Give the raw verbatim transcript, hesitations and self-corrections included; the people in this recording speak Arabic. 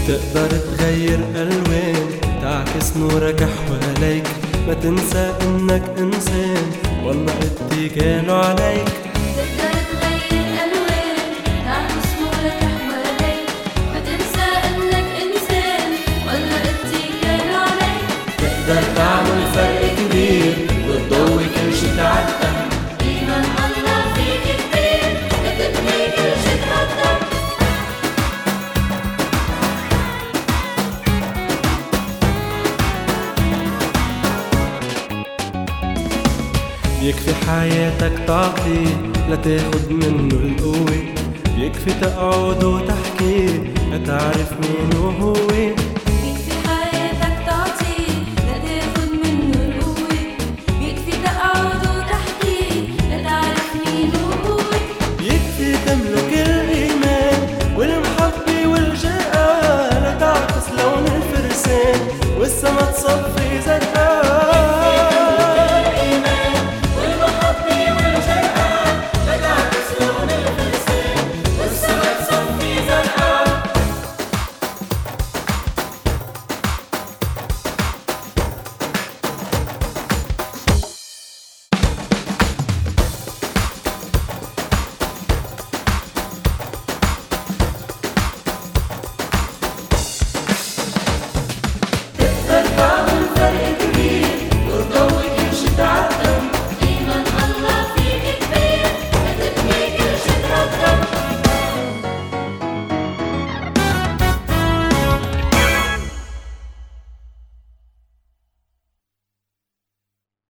تقدر تغير ألوان، تعكس نورك حواليك، ما تنسى إنك إنسان والله اتكاله عليك. تقدر تغير ألوان، تعكس نورك حواليك، ما تنسى إنك إنسان والله اتكاله عليك. تقدر تعمل فرق كبير وتضوي كل شي تعدى، إيمان الله فيك كبير وتبني كل شي تقدر. بيكفي حياتك تعطيه لتاخد منه القوة، بيكفي تقعد وتحكي لتعرف مين هو.